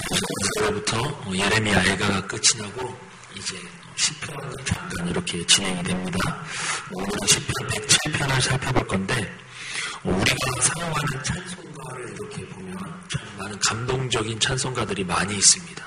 30절부터 예레미야 애가가 끝이 나고 이제 시편을 잠깐 이렇게 진행이 됩니다. 오늘은 시편 107편을 살펴볼 건데 우리가 사용하는 찬송가를 이렇게 보면 참 많은 감동적인 찬송가들이 많이 있습니다.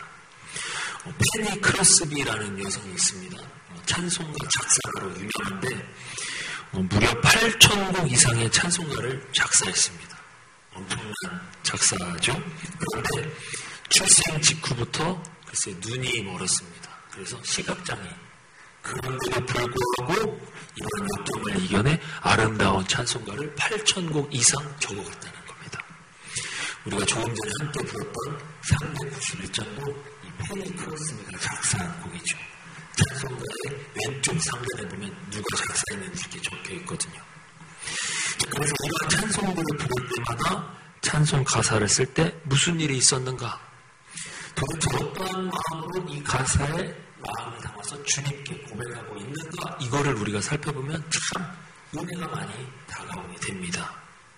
페니 크로스비라는 여성이 있습니다. 찬송가 작사가로 유명한데 무려 8,000곡 이상의 찬송가를 작사했습니다. 엄청난 작사죠. 그런데 출생 직후부터 글쎄 눈이 멀었습니다. 그래서 시각장애. 그런데도 불구하고 이런 역경을 이겨내 아름다운 찬송가를 8,000곡 이상 적어갔다는 겁니다. 우리가 조금 전에 함께 불렀던 391장도 이 페니 크로스비가 작사한 곡이죠. 찬송가의 왼쪽 상단에 보면 누가 작사했는지 이렇게 적혀 있거든요. 그래서 우리가 찬송가를 부를 때마다 찬송 가사를 쓸 때 무슨 일이 있었는가? 도대체 어떠한 마음으로 이 가사에 마음을 담아서 주님께 고백하고 있는가? 이거를 우리가 살펴보면 참 은혜가 많이 다가오게 됩니다.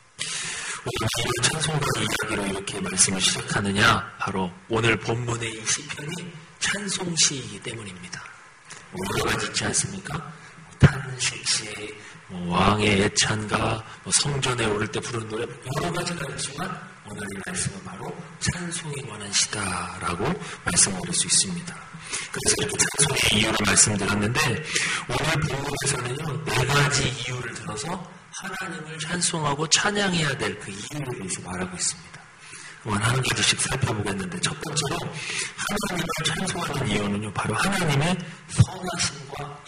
오늘 찬송가 이야기로 이렇게 말씀을 시작하느냐? 바로 오늘 본문의 이 시편이 찬송시이기 때문입니다. 여러 가지 있지 않습니까? 탄식시, 왕의 애찬가, 성전에 오를 때 부르는 노래 여러 가지가 있지만 오늘 이 말씀은 바로 찬송에 관한 시다라고 말씀드릴 수 있습니다. 그래서 이렇게 찬송의 이유를 말씀드렸는데 오늘 본문에서는요 4가지 이유를 들어서 하나님을 찬송하고 찬양해야 될 그 이유를 위해서 말하고 있습니다. 그만 한 가지씩 살펴보겠는데 첫 번째로 하나님을 찬송하는 이유는요 바로 하나님의 선하심과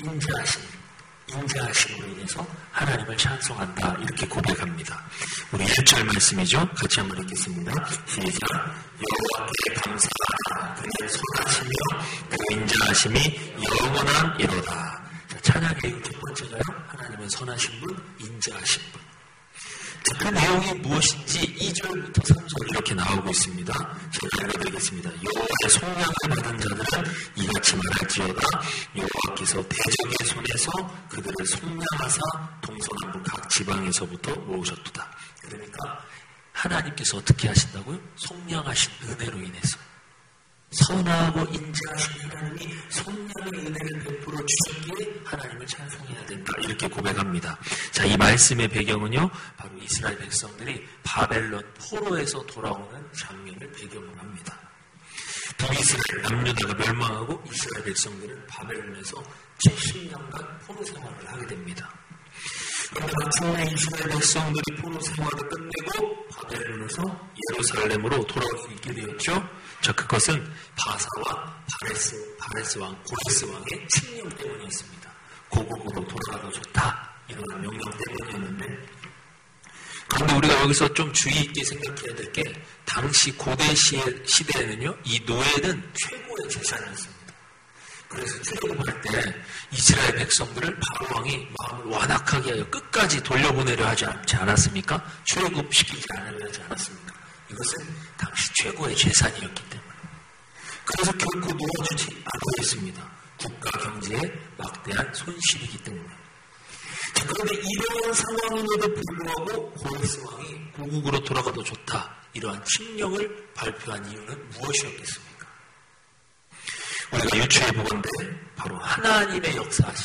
인자하심으로 인해서 하나님을 찬송한다 이렇게 고백합니다. 우리 1절 말씀이죠. 같이 한번 읽겠습니다. 시작. 여호와께 감사하라. 그의 선하시며 그 인자하심이 영원함이로다. 찬양의 이유 첫 번째가요. 하나님은 선하신 분, 인자하신 분. 그 내용이 무엇인지 2절부터 3절 이렇게 나오고 있습니다. 제가 읽어드리겠습니다. 여호와의 속량을 받은 자들은 이같이 말할지어다. 여호와께서 대적의 손에서 그들을 속량하사 동서남북 각 지방에서부터 모으셨도다. 그러니까 하나님께서 어떻게 하신다고요? 속량하신 은혜로 인해서. 선하고 인자하신 하나님이 속량의 은혜를 베풀어 주셨기에 하나님을 찬송해야 된다. 이렇게 고백합니다. 자, 이 말씀의 배경은요. 바로 이스라엘 백성들이 바벨론 포로에서 돌아오는 장면을 배경으로 합니다. 북이스라엘 남유다가 멸망하고 이스라엘 백성들은 바벨론에서 70년간 포로 생활을 하게 됩니다. 그런데 마침내 이스라엘 백성들이 포로 생활을 끝내고 바벨론에서 예루살렘으로 돌아올 수 있게 되었죠. 자, 그것은 바사와 바레스 왕, 고레스 왕의 칙령 때문이었습니다. 고국으로 돌아가도 좋다. 이런 명령 때문이었는데 그런데 우리가 여기서 좀 주의 있게 생각해야 될 게 당시 고대 시대에는요. 이 노예는 최고의 재산이었습니다. 그래서 출애굽할 때 이스라엘 백성들을 바로 왕이 마음을 완악하게 하여 끝까지 돌려보내려 하지 않았습니까? 출애굽시키지 않으려 하지 않았습니까? 이것은 당시 최고의 재산이었기 때문에. 그래서 결코 놓아주지 않았습니다. 국가 경제에 막대한 손실이기 때문에. 자, 그런데 이러한 상황임에도 불구하고 고레스 왕이 고국으로 돌아가도 좋다. 이러한 칙령을 발표한 이유는 무엇이었겠습니까? 우리가 유추해 보건대 바로 하나님의 역사하심.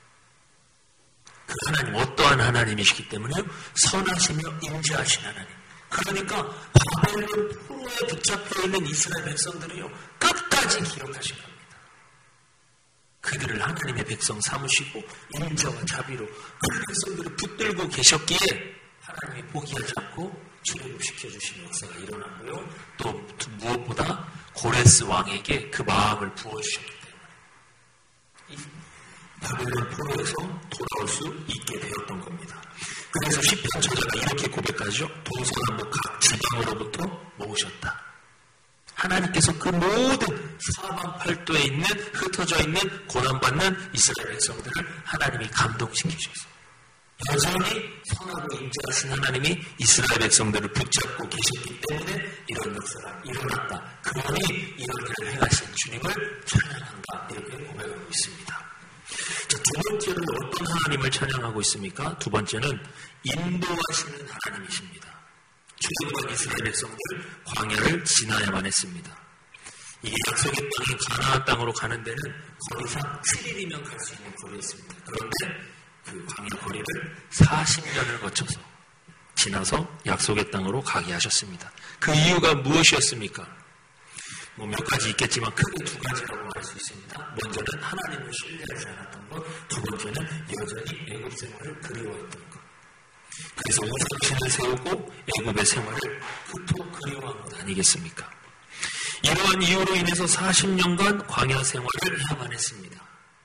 그 하나님 어떠한 하나님이시기 때문에 선하시며 인자하신 하나님. 그러니까 바벨론 포로에 붙잡혀 있는 이스라엘 백성들이요 끝까지 기억하신 겁니다. 그들을 하나님의 백성 삼으시고 인자와 자비로 그 백성들을 붙들고 계셨기에 하나님이 포기하지 않고 출애굽시켜주신 역사가 일어나고요. 또 무엇보다 고레스 왕에게 그 마음을 부어주셨기 때문에 바벨론 포로에서 돌아올 수 있게 되었던 겁니다. 그래서 시편 저자가 이렇게 고백하죠. 동서남북 각 지방으로부터 모으셨다. 하나님께서 그 모든 사방팔도에 있는 흩어져 있는 고난받는 이스라엘 백성들을 하나님이 감동시키셨어요. 여전히 선하고 인자하신 하나님이 이스라엘 백성들을 붙잡고 계셨기 때문에 이런 역사가 일어났다. 그러니 이런 일을 행하신 주님을 찬양한다. 이렇게 고백하고 있습니다. 자, 두 번째는 어떤 하나님을 찬양하고 있습니까? 두 번째는 인도하시는 하나님이십니다. 출애굽한 이스라엘 백성들 광야를 지나야만 했습니다. 이 약속의 땅인 가나안 땅으로 가는 데는 거리상 7일이면 갈 수 있는 거리였습니다. 그런데 그 광야 거리를 40년을 거쳐서 지나서 약속의 땅으로 가게 하셨습니다. 그 이유가 무엇이었습니까? 몇 가지 있겠지만 크게 두 가지라고 말할 수 있습니다. 먼저는 하나님을 신뢰하지 않았던 것, 두 번째는 여전히 애굽 생활을 그리워했던 것. 그래서 우상신을 세우고 애굽의 생활을 그토록 그리워한 것 아니겠습니까? 이러한 이유로 인해서 40년간 광야 생활을 해야만 했습니다.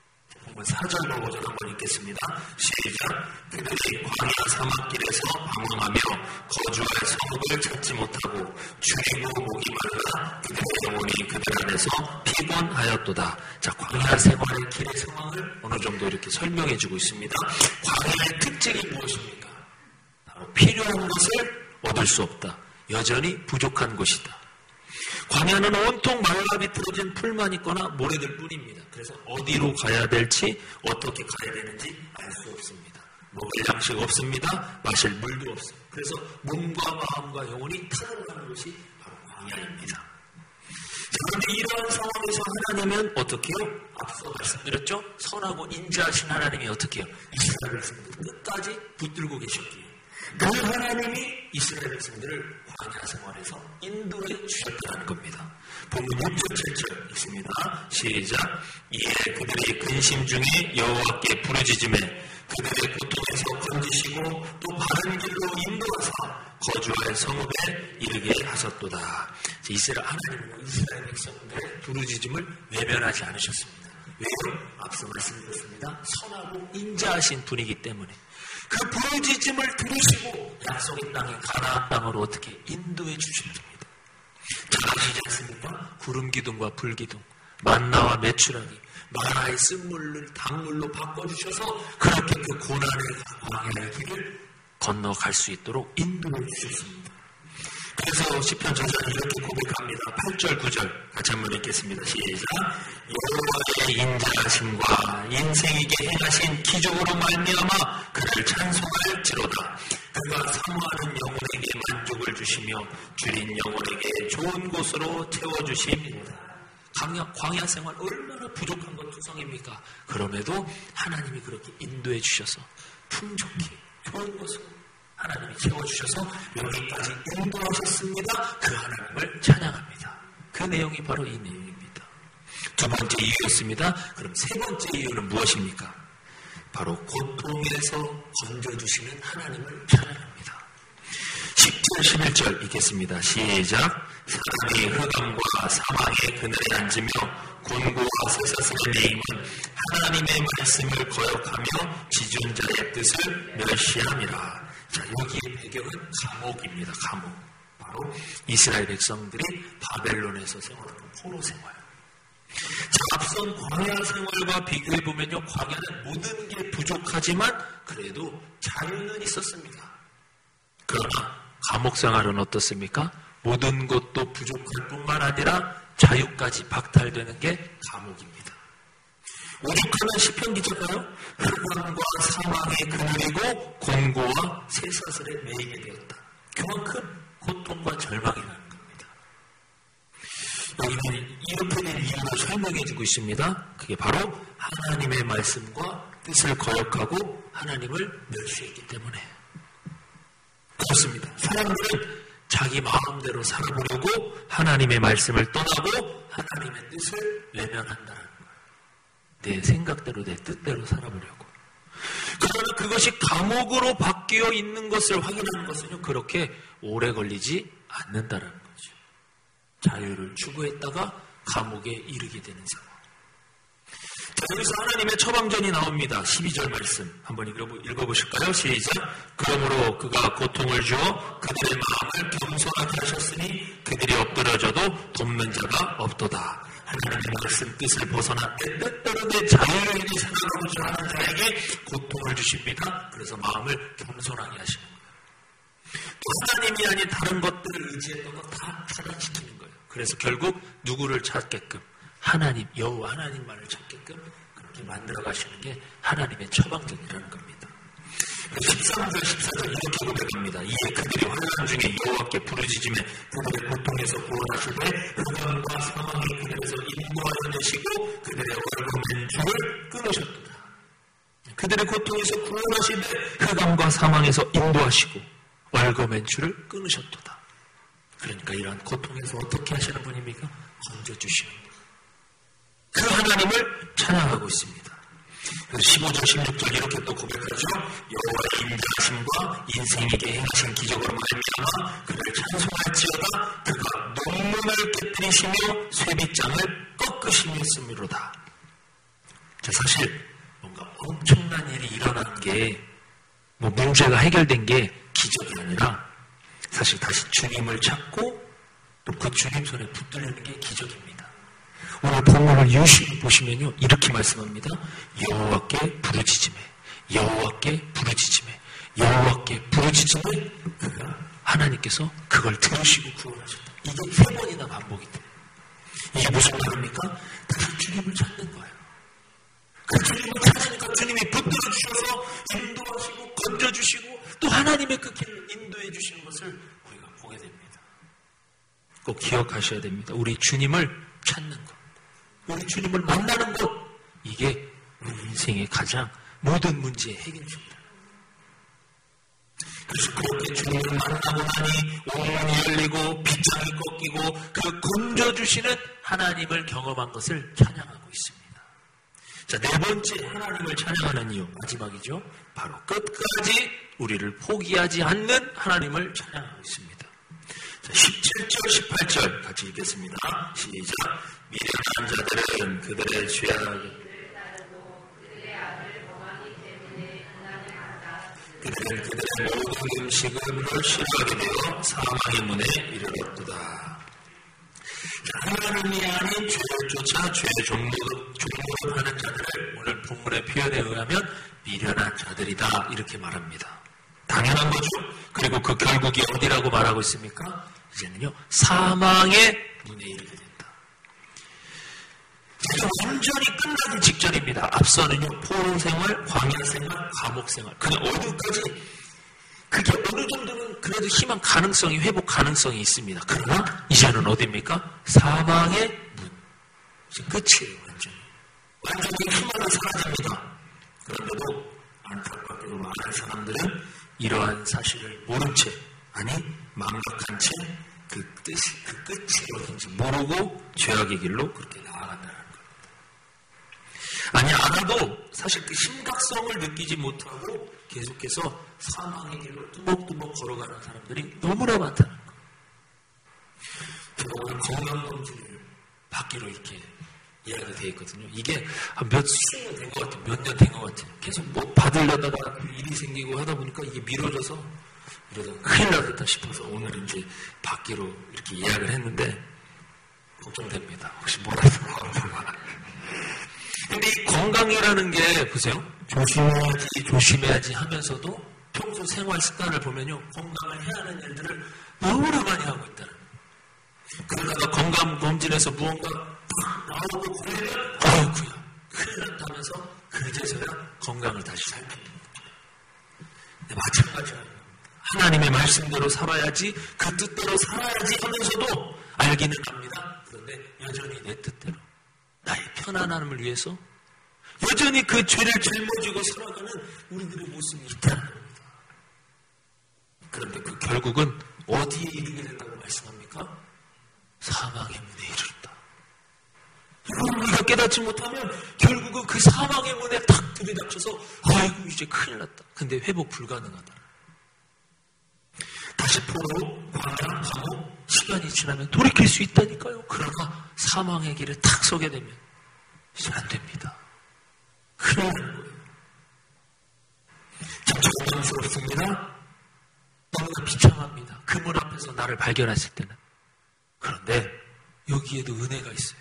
4절 5절 한번 읽겠습니다. 시작. 그들이 광야 사막길에서 방황하며 거주할 성읍을 찾지 못하고 줄이고 목이 말라 그들의 영혼이 그들 안에서 피곤하였도다. 자, 광야 생활의 길의 상황을 어느 정도 이렇게 설명해 주고 있습니다. 광야의 특징이 무엇입니까? 바로 필요한 것을 얻을 수 없다. 여전히 부족한 곳이다. 광야는 온통 말라 비틀어진 풀만 있거나 모래들 뿐입니다. 그래서 어디로 가야 될지 어떻게 가야 되는지 알 수 없습니다. 먹을 양식 없습니다. 마실 물도 없습니다. 그래서 몸과 마음과 영혼이 타들어가는 것이 바로 광야입니다. 자, 그런데 이러한 상황에서 하나님은 어떻게 해요? 앞서 말씀드렸죠? 선하고 인자하신 하나님이 어떻게 해요? 이스라엘 백성들 끝까지 붙들고 계셨기에 그 하나님이 이스라엘 백성들을 광야 생활에서 인도해 주셨다는 겁니다. 본문 6절 7절 읽습니다. 시작. 이에 그들이 근심 중에 여호와께 부르짖으매 그들의 고통에서 건지시고 또 바른 길로 인도하사 거주할 성읍에 이르게 하셨도다. 하나님은 이스라엘 백성들의 부르짖음을 외면하지 않으셨습니다. 왜요? 앞서 말씀드렸습니다. 선하고 인자하신 분이기 때문에 그 부르짖음을 들으시고 약속의 땅인 가나안 땅으로 어떻게 인도해 주셨습니다. 잘 아시지 않습니까? 구름 기둥과 불 기둥, 만나와 메추라기, 마라의 쓴물을 단물로 바꿔주셔서 그렇게 그 고난의 광야의 길을 건너갈 수 있도록 인도해 주셨습니다. 그래서 시편 저자는 이렇게 고백합니다. 8절 9절 같이 한번 읽겠습니다. 시작. 여호와의 인자하심과 인생에게 행하신 기적으로 말미암아 그를 찬송할지로다. 그가 사모하는 영혼에게 만족을 주시며 줄인 영혼에게 좋은 곳으로 채워주십니다. 광야 생활 얼마나 부족한 것 투성입니까? 그럼에도 하나님이 그렇게 인도해 주셔서 풍족히 좋은 곳으로 하나님이 채워주셔서 여기까지 인도하셨습니다. 그 하나님을 찬양합니다. 그 내용이 바로 이 내용입니다. 두 번째 이유였습니다. 그럼 세 번째 이유는 무엇입니까? 바로 고통에서 건져주시는 하나님을 찬양합니다. 10절 11절 읽겠습니다. 시작. 사람이 흑암과 사망의 그늘에 앉으며 곤고와 쇠사슬의 매임은 하나님의 말씀을 거역하며 지존자의 뜻을 멸시함이라. 자, 여기의 배경은 감옥입니다. 감옥. 바로 이스라엘 백성들이 바벨론에서 생활하는 포로 생활. 자, 앞선 광야 생활과 비교해보면요, 광야는 모든 게 부족하지만 그래도 자유는 있었습니다. 그러나 감옥 생활은 어떻습니까? 모든 것도 부족할 뿐만 아니라 자유까지 박탈되는 게 감옥입니다. 오죽하면 시편 기자가요, 흑암과 사망의 그늘이고 곤고와 쇠사슬에 매이게 되었다. 그만큼 고통과 절망이라는 겁니다. 여기는 이렇게 된 이유를 설명해주고 있습니다. 그게 바로 하나님의 말씀과 뜻을 거역하고 하나님을 멸시했기 때문에 그렇습니다. 사람들은 자기 마음대로 살아보려고 하나님의 말씀을 떠나고 하나님의 뜻을 외면한다는 거예요. 내 생각대로 내 뜻대로 살아보려고. 그러나 그것이 감옥으로 바뀌어 있는 것을 확인하는 것은요, 그렇게 오래 걸리지 않는다는 거죠. 자유를 추구했다가 감옥에 이르게 되는 상황. 자, 여기서 하나님의 처방전이 나옵니다. 12절 말씀 한번 읽어보실까요? 시작. 그러므로 그가 고통을 주어 그들의 마음을 겸손하게 하셨으니 그들이 엎드려져도 돕는 자가 없도다. 하나님의 말씀 뜻을 벗어나 내 뜻대로 내 자유를 위해 살아가고자 하는 자에게 고통을 주십니다. 그래서 마음을 겸손하게 하시는 거예요. 또 하나님이 아닌 다른 것들을 의지했던 거 다 차단시키는 거예요. 그래서 결국 누구를 찾게끔? 하나님, 여호와 하나님만을 찾게끔 그렇게 만들어 가시는 게 하나님의 처방전이라는 겁니다. 13절, 14절 이렇게 고백합니다. 이에 그들이 환난 중에 여호와께 부르짖으며 그들의 고통에서 구원하시되 흑암과 사망의 그늘에 찾으시고 그들의 월급맨 줄을 끊으셨도다. 그들의 고통에서 구원하시되 흑암과 사망에서 인도하시고 월급맨 줄을 끊으셨도다. 그러니까 이러한 고통에서 어떻게 하시는 분입니까? 건져주시는 분. 그 하나님을 찬양하고 있습니다. 그래서 15절 16절 이렇게 또 고백하죠. 여호와의 인자하심과 인생에게 행하신 기적으로 말미암아 그를 찬송할지어다. 그가 논문을 깨뜨리시며 쇠빗장을 꺾으시면서미로다. 자, 사실 뭔가 엄청난 일이 일어난 게 뭐 문제가 해결된 게 기적이 아니라 사실 다시 주님을 찾고 또 그 주님 손에 붙들리는 게 기적입니다. 오늘 본문을 유심히 보시면요 이렇게 말씀합니다. 여호와께 부르짖으매 여호와께 부르짖으매 여호와께 부르짖으매 그가 하나님께서 그걸 들으시고 구원하셨다. 이게 3번이나 반복이 돼요. 이게 무슨 말입니까? 다시 주님을 찾는 거예요. 그 주님을 찾으니까 주님이 붙들어 주셔서 인도하시고 건져주시고 또 하나님의 그 길을 인도해 주시는 것을 우리가 보게 됩니다. 꼭 기억하셔야 됩니다. 우리 주님을 찾는 것, 우리 주님을 만나는 것, 이게 우리 인생의 가장 모든 문제의 해결입니다. 그래서 그렇게 주님을 만나고 나니 온문이 열리고 빗장이 꺾이고 그 건져주시는 하나님을 경험한 것을 찬양하고 있습니다. 자, 4번째 하나님을 찬양하는 이유, 마지막이죠. 바로 끝까지 우리를 포기하지 않는 하나님을 찬양하고 있습니다. 자, 17절, 18절 같이 읽겠습니다. 시작. 미련한 자들은 그들의 죄악을 그들은 그들의 모든 음식을 싫어하게 되어 사망의 문에 이르렀도다. 하나님이 아닌 죄를 쫓아 죄의 종로를 하는 자들을 오늘 본문의 표현에 의하면 미련한 자들이다 이렇게 말합니다. 당연한 거죠. 그리고 그 결국이 어디라고 말하고 있습니까? 이제는요 사망의 문에 이르게 된다. 완전히 끝나기 직전입니다. 앞서는요 포로생활, 광야생활, 감옥생활 그냥 어디까지 그게 어느 정도는 그래도 희망 가능성이 회복 가능성이 있습니다. 그러나 이제는 어디입니까? 사망의 문. 이제 끝이에요. 완전히 희망이 사라집니다. 그런데도 안타깝게도 많은 사람들은 이러한 사실을 모른 채 아니 망각한 채 그 뜻이 그 끝이 어딘지 모르고 죄악의 길로 그렇게 나아간다는 겁니다. 아니 알아도 사실 그 심각성을 느끼지 못하고 계속해서 사망의 길로 뚜벅뚜벅 걸어가는 사람들이 너무나 많다는 거예요. 오늘 건강검진을 받기로 이렇게 이야기가 되어 있거든요. 이게 몇 수년 된 것 같아요. 몇 년 된 것 같아요. 계속 뭐 받으려다가 일이 생기고 하다 보니까 이게 미뤄져서 이러다가 큰일 나겠다 싶어서 오늘 이제 받기로 이렇게 예약을 했는데 걱정됩니다. 혹시 뭐라도 나올까. 근데 이 건강이라는 게 보세요. 조심해야지 하면서도 평소 생활 습관을 보면요. 건강을 해야 하는 일들을 너무나 많이 하고 있다는 거예요. 그러다가 건강검진에서 무언가 나오고 그러면 아이고야 큰일 났다면서 그제서야 건강을 다시 살핍니다. 마찬가지예요. 하나님의 말씀대로 살아야지 그 뜻대로 살아야지 하면서도 알기는 합니다. 그런데 여전히 내 뜻대로 나의 편안함을 위해서 여전히 그 죄를 짊어지고 살아가는 우리들의 모습이 있다는 겁니다. 그런데 그 결국은 어디에 이르게 된다고 말씀합니까? 사망의 문에 이른다. 우리가 깨닫지 못하면 결국은 그 사망의 문에 탁 들이닥쳐서 아이고 이제 큰일 났다. 근데 회복 불가능하다. 다시 포로, 광야, 감옥 시간이 지나면 돌이킬 수 있다니까요. 그러나 사망의 길에 탁 서게 되면 이제 안 됩니다. 큰일 나는 거예요. 참 정당스럽습니다. 너무나 비참합니다. 그 문 앞에서 나를 발견했을 때는. 그런데 여기에도 은혜가 있어요.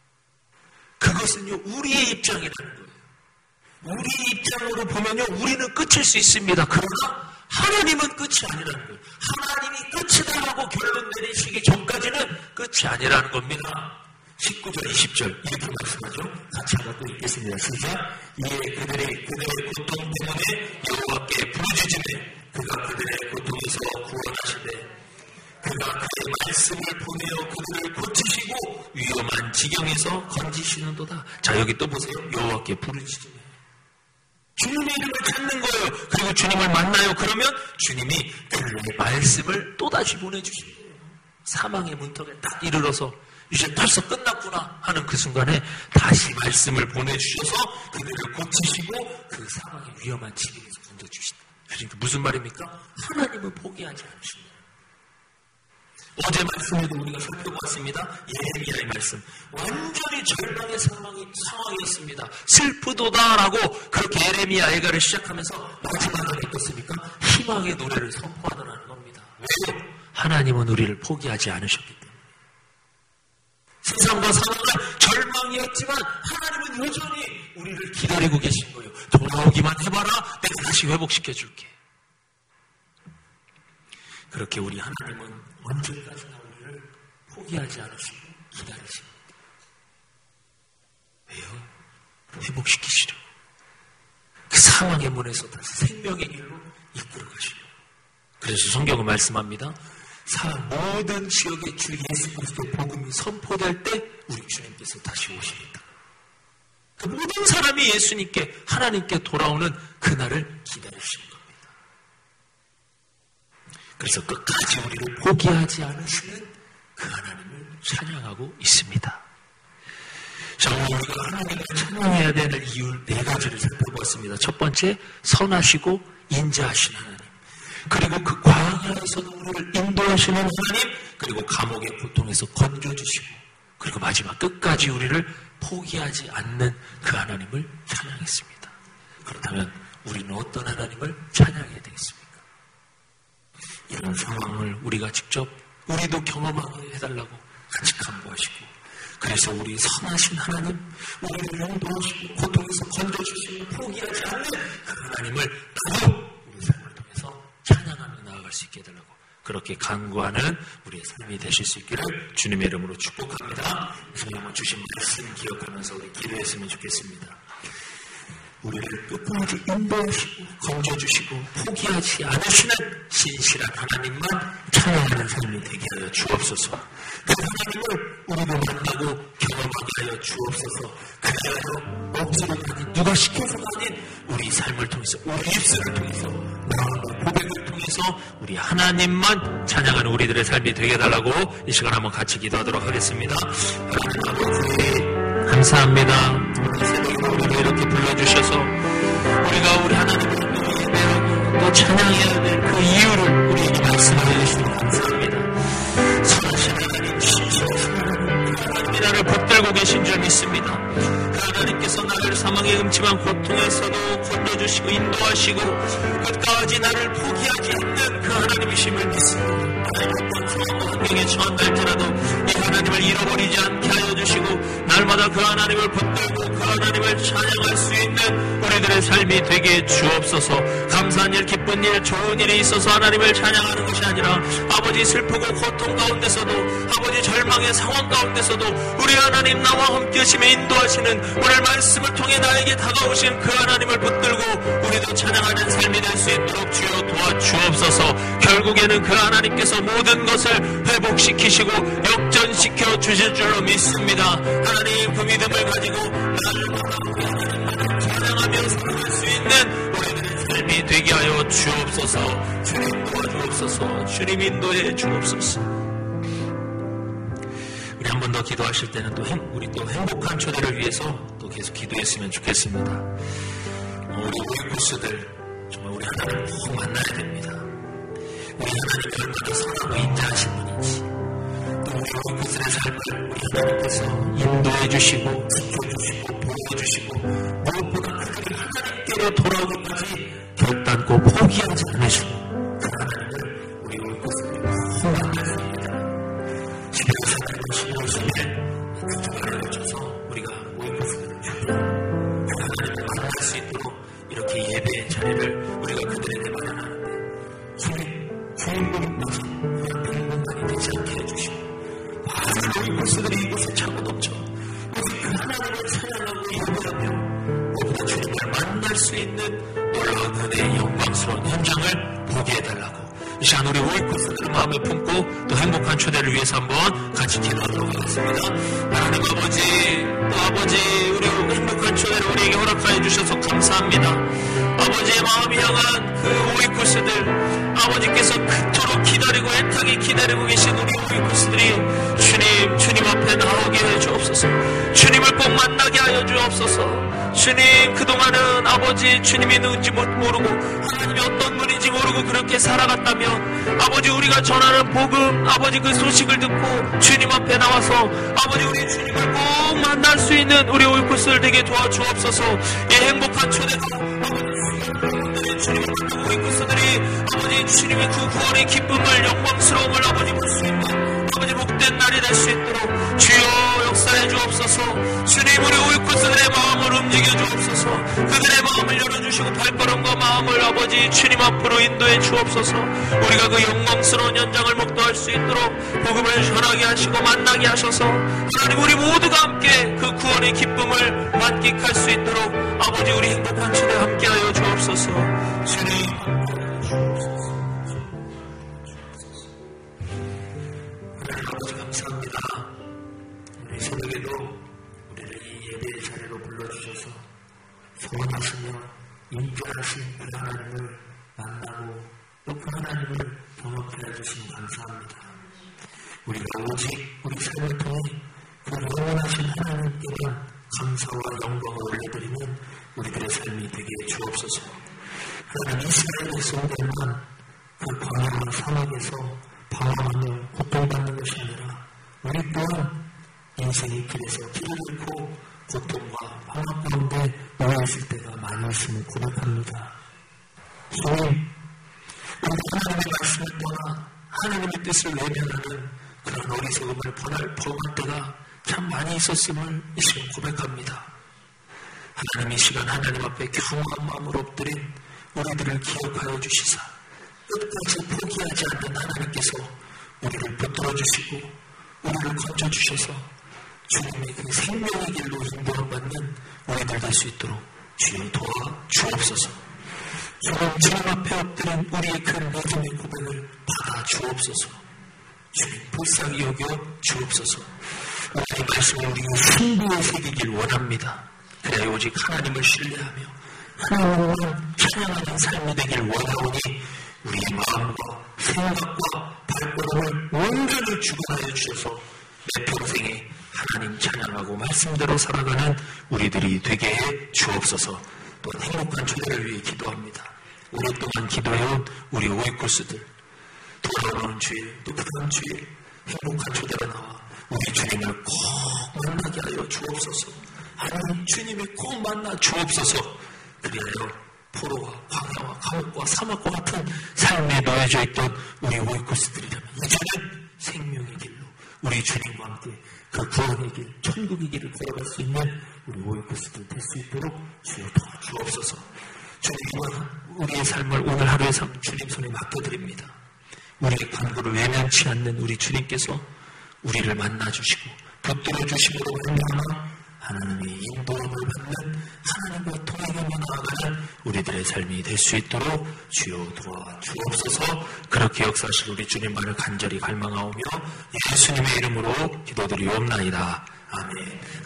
그것은요 우리의 입장이라는 거예요. 우리의 입장으로 보면요 우리는 끝일 수 있습니다. 그러나 하나님은 끝이 아니라는 거예요. 하나님이 끝이다 하고 결론 내리시기 전까지는 끝이 아니라는 겁니다. 19절, 20절 이렇게 말씀하죠. 같이 한번 또 읽겠습니다. 시작. 이에 그들의 고통 때문에 여호와께 부르짖으매 그가 그들의 고통에서 구원하시되 그가 그의 말씀을 보내어 그들을 고치시고 위험한 지경에서 건지시는도다. 자, 여기 또 보세요. 여호와께 부르짖으며 주님의 이름을 찾는 거예요. 그리고 주님을 만나요. 그러면 주님이 그 말씀을 또다시 보내주시는 거예요. 사망의 문턱에 딱 이르러서 이제 벌써 끝났구나 하는 그 순간에 다시 말씀을 보내주셔서 그들을 고치시고 그 사망의 위험한 지경에서 건져주신다. 그러니까 무슨 말입니까? 하나님은 포기하지 않으신다. 어제 말씀에도 우리가 살펴봤습니다. 예레미야의 말씀. 완전히 절망의 상황이었습니다. 슬프도다라고 그렇게 예레미야 애가를 시작하면서 마지막에 어떻습니까? 희망의 노래를 선포하더라는 겁니다. 왜요? 하나님은 우리를 포기하지 않으셨기 때문에. 세상과 상황은 절망이었지만 하나님은 여전히 우리를 기다리고 계신 거예요. 돌아오기만 해봐라. 내가 다시 회복시켜줄게. 그렇게 우리 하나님은 언제까지나 우리를 포기하지 않으시고 기다리십니다. 왜요? 회복시키시려고. 그 상황의 문에서 다시 생명의 길로 이끌어 가시려고. 그래서 성경은 말씀합니다. 모든 지역에 주 예수 그리스도의 복음이 선포될 때 우리 주님께서 다시 오십니다. 그 모든 사람이 예수님께 하나님께 돌아오는 그날을 기다리시는 겁니다. 그래서 끝까지 우리를 포기하지 않으시는 그 하나님을 찬양하고 있습니다. 자, 오늘 우리가 하나님을 찬양해야 되는 이유 4가지를 살펴보았습니다. 첫 번째, 선하시고 인자하신 하나님. 그리고 그 광야에서도 우리를 인도하시는 하나님. 그리고 감옥의 고통에서 건져주시고, 그리고 마지막 끝까지 우리를 포기하지 않는 그 하나님을 찬양했습니다. 그렇다면 우리는 어떤 하나님을 찬양해야 되겠습니까? 이런 상황을 우리가 직접 우리도 경험하게 해달라고 같이 간구하시고, 그래서 우리 선하신 하나님, 우리를 인도하시고 고통에서 건져주시고 포기하지 않는 그 하나님을 나도 우리 삶을 통해서 찬양하며 나아갈 수 있게 해달라고 그렇게 간구하는 우리의 삶이 되실 수 있기를 주님의 이름으로 축복합니다. 성령을 주신 말씀 기억하면서 우리 기도했으면 좋겠습니다. 우리를 끝까지 인도하시고 건져주시고 포기하지 않으시는 신실한 하나님만 찬양하는 삶이 되게 하여 주옵소서. 그 하나님을 우리도 만나고 경험하게 하여 주옵소서. 그리하여 억지로 가니 누가 시켜서 가닌 우리 삶을 통해서 우리 입술을 통해서 나아가는 고백을 통해서 우리 하나님만 찬양하는 우리들의 삶이 되게 해달라고 이 시간 한번 같이 기도하도록 하겠습니다. 하나님 아버지 감사합니다. 우리를 이렇게 불러주셔서 우리가 우리 하나님을 예배하고 또 찬양해야 될 그 이유를 우리에게 말씀해 주시면 감사합니다. 선하신 하나님, 신실하신 하나님, 그 하나님이 나를 붙들고 계신 줄 믿습니다. 그 하나님께서 나를 사망의 음침한 고통에서도 건져주시고 인도하시고 끝까지 나를 포기하지 않는 그 하나님이심을 믿습니다. 나의 어떤 상황과 환경에 처한할지라도 이 하나님을 잃어버리지 않게 하여 주시고 날마다 그 하나님을 붙들고 그 하나님을 찬양할 수 있는 우리들의 삶이 되게 주옵소서. 감사한 일, 기쁜 일, 좋은 일이 있어서 하나님을 찬양하는 것이 아니라 아버지 슬프고 고통 가운데서도 아버지 절망의 상황 가운데서도 우리 하나님 나와 함께 하시며 인도하시는 오늘 말씀을 통해 나에게 다가오신 그 하나님을 붙들고 우리도 찬양하는 삶이 될 수 있도록 주여 도와주옵소서. 결국에는 그 하나님께서 모든 것을 회복시키시고 역전시켜 주실 줄로 믿습니다. 하나님 그 믿음을 가지고 날마다 찬양하며 살아갈 수 있는 우리들의 삶이 되게 하여 주옵소서. 주님 도와주옵소서. 주님 인도해 주옵소서. 우리 한 번 더 기도하실 때는 우리 또 행복한 초대를 위해서 또 계속 기도했으면 좋겠습니다. 우리 오이코스들 정말 우리 하나님을 꼭 만나야 됩니다. 우리 하나님이 얼마나 선하고 인자하신 분인지, 또 우리 오이코스의 삶을 우리 하나님께서 인도해 주시고 지켜주시고 보호해주시고 무엇보다 하나님께로 돌아오기까지 결단코 포기하지 않으시고 그 하나님을 우리 오이코스들이 꼭 만나야 됩니다. 11월 4일 15일 그 주말에 거쳐서 우리가 오이코스들을 그 하나님을 만날 수 있도록 이렇게 예배의 자리를 우리가 그들에게 마련하는데 주인공이 되지 병문안이 되지 않게 해주시고 많은 오이코스들이 이곳에 차고 넘쳐 오직 그 하나님을 찬양하고 예배하며 우리가 주님을 만날 수 있는 놀라운 은혜의 영광스러운 현장을 보게 해달라고 이 시간 우리 오이코스들을 마음에 품고 또 행복한 초대를 위해서 한번 같이 기도하도록 하겠습니다. 하나님 아버지, 또 아버지 우리 행복한 초대를 우리에게 허락하여 주셔서 감사합니다. 아버지의 마음이 향한 그 오이코스들, 아버지께서 그토록 기다리고 애타게 기다리고 계신 우리 오이코스들이 주님 앞에 나오게 해 주옵소서. 주님을 꼭 만나게 하여 주옵소서. 주님, 그동안은 아버지 주님이 누군지 모르고 하나님이 어떤 분인지 모르고 그렇게 살아갔다면 아버지 우리가 전하는 복음, 아버지 그 소식을 듣고 주님 앞에 나와서 아버지 우리 주님을 꼭 만날 수 있는 우리 오이코스들 되게 도와주옵소서. 이 행복한 초대가 아버지 주님을 만나고 오이코스들이 아버지 주님의 그 구원의 기쁨을, 영광스러움을 아버지 볼 수 있는 아버지 복된 날이 될 수 있도록 주여 역사해 주옵소서. 주님, 우리 오이코스들의 마음을 움직여 주옵소서. 그들의 마음을 열어주시고 발걸음과 마음을 아버지 주님 앞으로 인도해 주옵소서. 우리가 그 영광스러운 현장을 목도할 수 있도록 복음을 전하게 하시고 만나게 하셔서 하나님 우리 모두가 함께 그 구원의 기쁨을 만끽할 수 있도록 아버지 우리 행복한 초대 함께하여 주옵소서. 주님 아버지 감사합니다. 우리 새벽에도 우리를 이 예배의 자리로 불러주셔서 소원하시며 인자하신 그 하나님을 만나고 또 그 하나님을 경험케 해주시니 감사합니다. 우리가 오직 우리 삶을 통해 그 영원하신 하나님께만 감사와 영광을 올려드리는 우리들의 삶이 되게 주옵소서. 하나님 이스라엘 백성들만 그 광야와 사막에서 방황하며 고통받는 것이 아니라 우리 또한 인생의 길에서 길을 잃고 고통과 방황 가운데 놓여 있을 때가 많이 있음을 고백합니다. 주님, 우리 하나님의 말씀을 떠나 하나님의 뜻을 외면하는 그런 어리석음을 범할 때가 참 많이 있었음을 이 시간 고백합니다. 하나님 이 시간 하나님 앞에 겸허한 마음으로 엎드린 우리들을 기억하여 주시사 끝까지 포기하지 않는 하나님께서 우리를 붙들어 주시고 우리를 건져 주셔서 주님의 그 생명의 길로 인도받는 우리들 될 수 있도록 주여 도와 주옵소서. 주님 앞에 엎드린 우리의 그 믿음의 고백을 받아 주옵소서. 주님 불쌍히 여겨 주옵소서. 우리의 말씀을 우리가 승부에 새기길 원합니다. 그래야 오직 하나님을 신뢰하며 하나님만 찬양하는 삶이 되길 원하오니 우리의 마음과 생각과 발걸음을 온전히 주관하여 주셔서 내 평생에 하나님 찬양하고 말씀대로 살아가는 우리들이 되게 해 주옵소서. 또 행복한 초대를 위해 기도합니다. 오랫동안 기도해온 우리 오이코스들 돌아오는 주일 또 그다음 주일 행복한 초대가 나와 우리 주님을 꼭 만나게 하여 주옵소서. 하나님 주님이 꼭 만나 주옵소서. 그리하여 포로와 광야와 감옥과 사막과 같은 삶에 놓여져 있던 우리 오이코스들이라면 이제는 생명의 길로 우리 주님과 함께 그 구원의 길, 천국의 길을 걸어갈 수 있는 우리 오이코스들 될 수 있도록 주여 도와주옵소서. 주님, 우리의 삶을 오늘 하루의 삶 주님 손에 맡겨드립니다. 우리의 간구를 외면치 않는 우리 주님께서 우리를 만나주시고 붙들어 주심으로 말미암아 하나님의 인도함을 받는 하나님과 통행하며 나아가는 우리들의 삶이 될 수 있도록 주여 도와 주옵소서. 그렇게 역사하실 우리 주님만을 간절히 갈망하오며 예수님의 이름으로 기도드리옵나이다. 아멘.